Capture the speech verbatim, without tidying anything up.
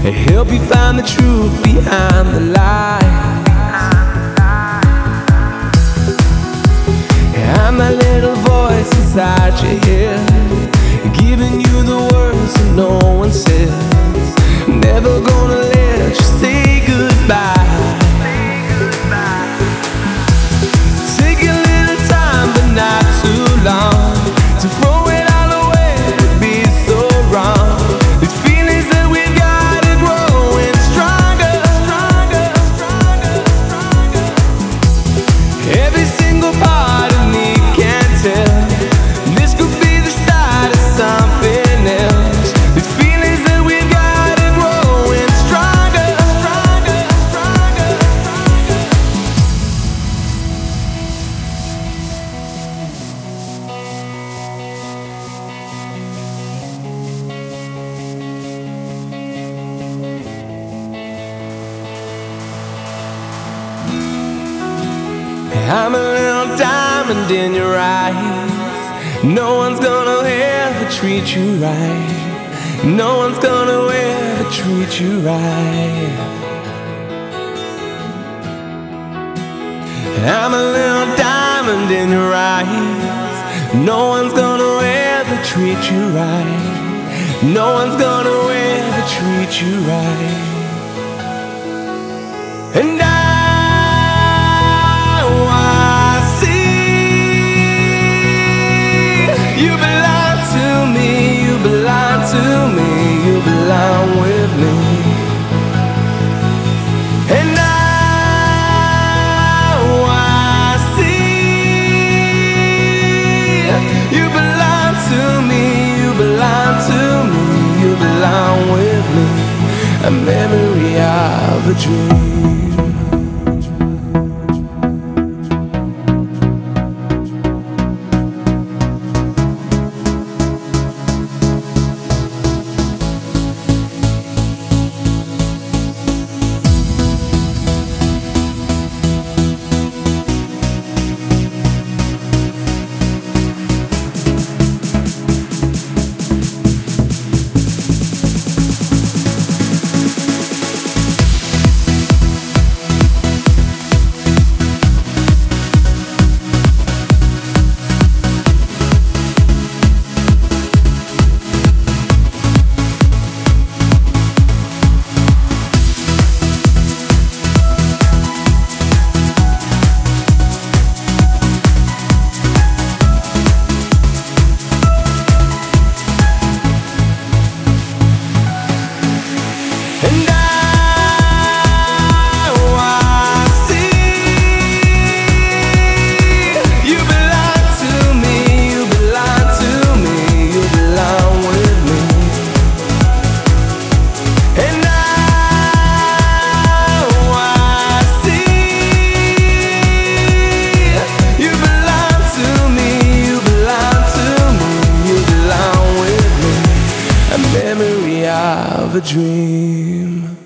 help you find the truth behind the lie. I'm that little voice inside your head, giving you the words that no one says. Never gonna let you say goodbye. Take a little time, but not too long. To throw it all away would be so wrong. These feelings that we've got are growing stronger, stronger, stronger, stronger. Every single part of me can tell this could be the start of something else. These feelings that we've got are growing stronger, stronger, stronger, I'm a little diamond in your eyes. No one's gonna ever treat you right. No one's gonna ever treat you right. I'm a little diamond in your eyes. No one's gonna ever treat you right. No one's gonna ever treat you right. And I You belong to me, you belong to me, you belong with me. And now I see you belong to me, you belong to me, you belong with me. A memory of a dream. Of a dream.